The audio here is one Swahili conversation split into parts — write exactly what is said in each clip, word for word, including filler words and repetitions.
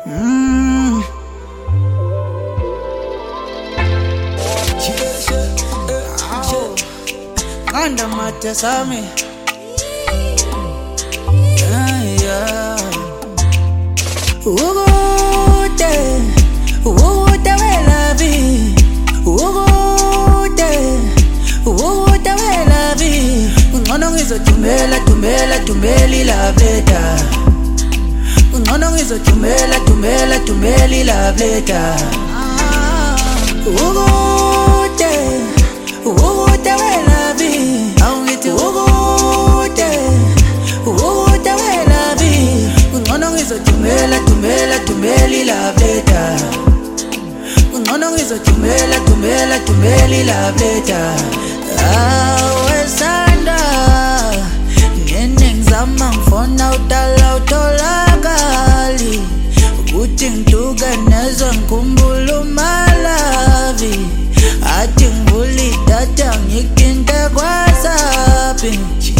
Mm. Kanda mate sami. Yeah. Ugote, ugote welavi, ugote, ugote welavi. Ungono ngizo tumela, tumela, tumeli la veta. Ungono ngizo tumela, tumela, tumeli la veta. Ugote, ugote welavi. Aungiti ugote, ugote welavi. Ungono ngizo tumela, tumela, tumeli la veta. Ungono ngizo tumela, tumela, tumeli la veta. Awe sanda nene ngizama ngifona udala utholakali ukuthi ngituka nezwe ngikhumbula umalavi athi ngivula idatha ngikinte kwasapi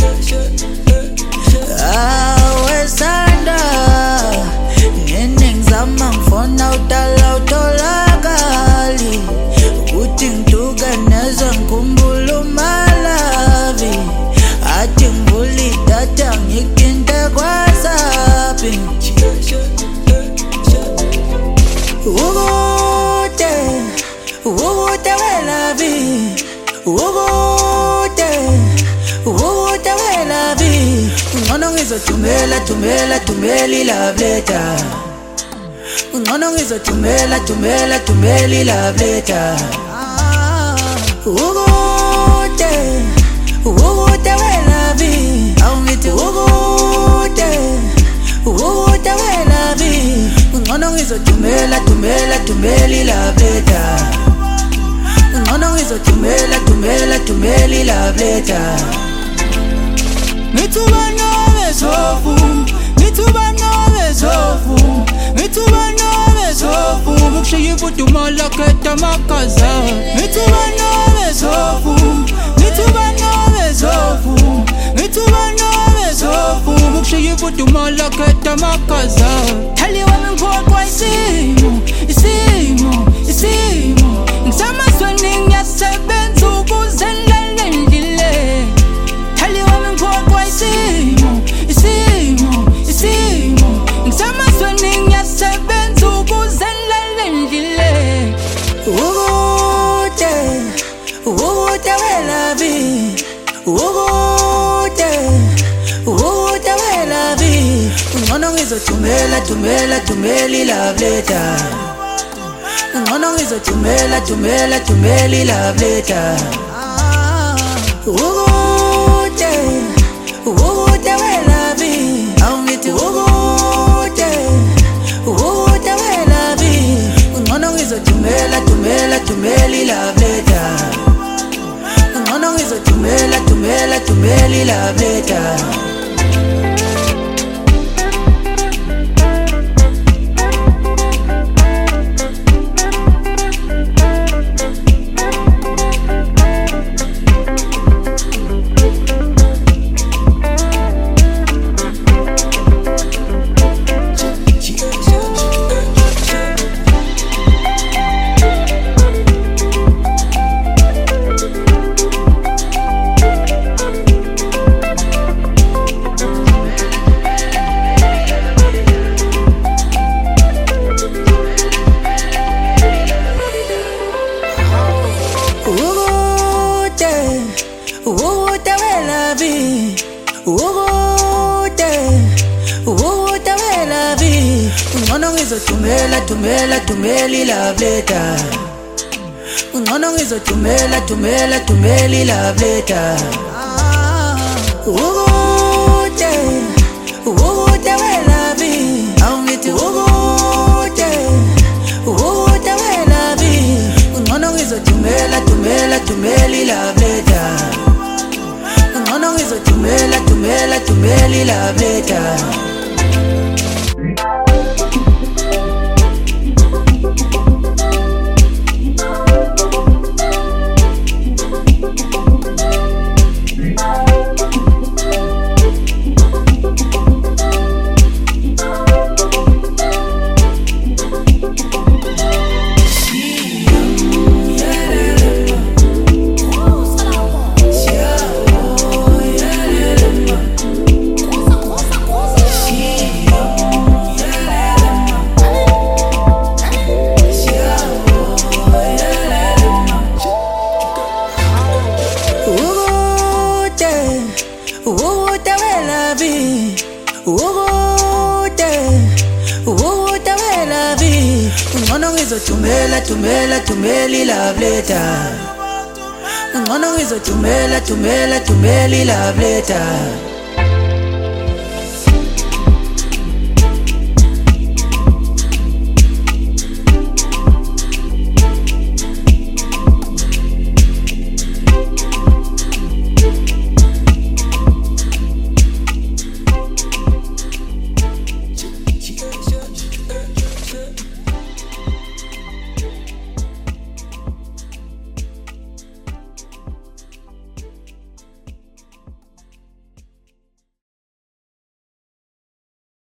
awe sanda nene ngizama ngifona udala utholakali ukuthi ngituka nezwe ngikhumbula umalavi athi ngivula idatha ngikinte kwasapi ugote ugote welavi ugote ugote welavi ungono ngizothumela thumela thumeli la veta ungono ngizothumela thumela thumeli la veta ugote ugote welavi aungithi ugote ugote welavi ungono ngizothumela thumela thumeli la veta ungono ngizothumela thumela thumeli la veta mithuba nobe zofu mithuba nobe zofu mithuba nobe zofu ukushiya ifudumala khetha makaza mithuba nobe zofu mithuba nobe zofu mithuba nobe zofu ukushiya ifudumala khetha makaza thali wami ngiphoqwa isimo isimo isimo ngisamasweni ngiyasebenza ukuze ngilendile thali wami ngiphoqwa isimo isimo isimo ngisamasweni ngiyasebenza ukuze ngilendile ugote ugote welavi ugote ugote welavi ungono ngizothumela thumela thumeli la veta ungono ngizothumela thumela thumeli la veta ugote ugote welavi aungithi ugote ugote welavi ungono ngizothumela thumela thumeli la veta ungono ngizothumela thumela thumeli la veta ugote welavi ugote ugote welavi ungono ngizothumela thumela thumeli la veta ungono ngizothumela thumela thumeli la veta ugote ugote welavi aungithi ugote ugote welavi ungono ngizothumela thumela thumeli la veta ungono ngizothumela thumela thumeli la veta ukude ukude we love ngcono ngizothumela thumela thumela i-love letter ngcono ngizothumela thumela thumela i-love letter